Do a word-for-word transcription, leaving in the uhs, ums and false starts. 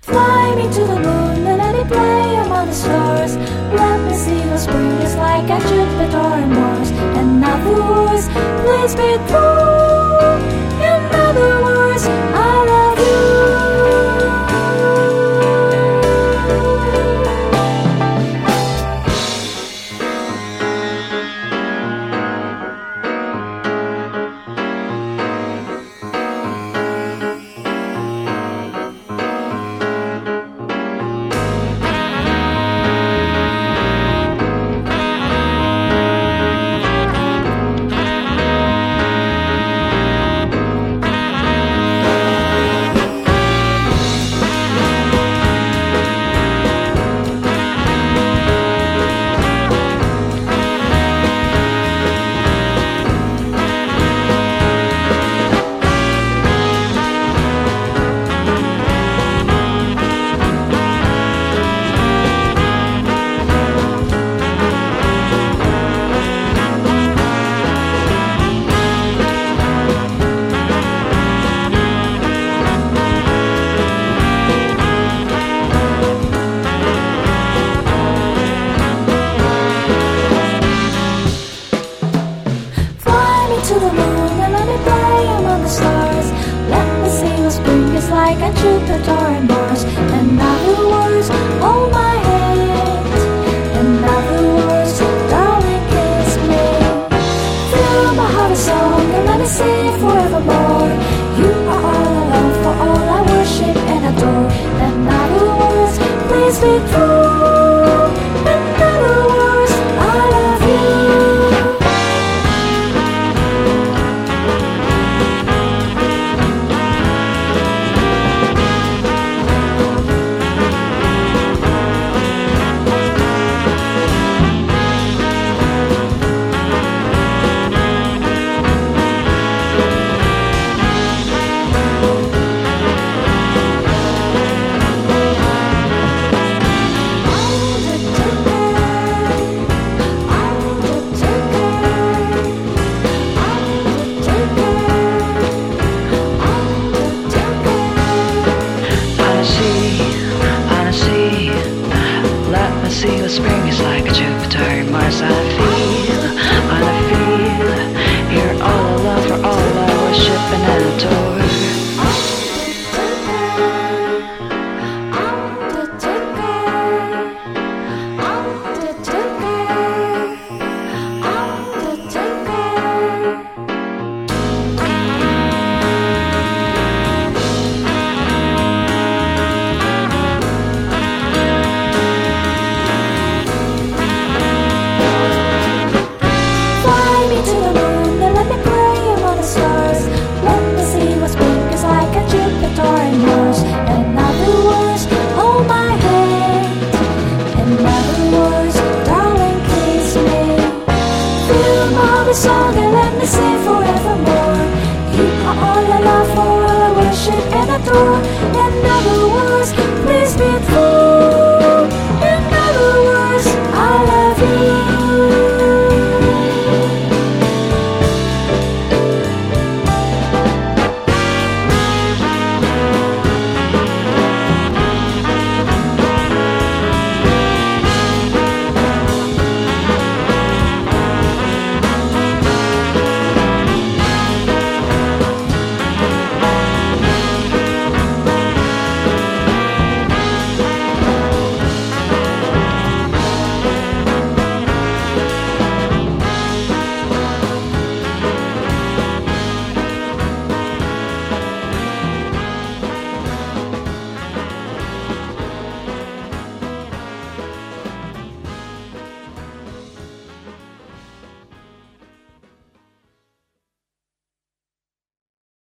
Fly me to the moon and let me play among the stars. Let me see what spring is like at Jupiter and Mars. In other words, please be true. In other words, I love you. To the moon and let me play among the stars. Let me see what spring is like at Jupiter and Mars. In other words, hold my hand. In other words, darling, kiss me. Fill my heart with song and let me sing forevermore. You are all I love, for all I worship and adore. In other words, please be true. In other words, I love you. See what spring is like at Jupiter and Mars. I feel, I feel, you're all I love, for all I worship and adore. Song and let me sing forevermore. You are all I love, for all I worship and adore. In other words, please be true.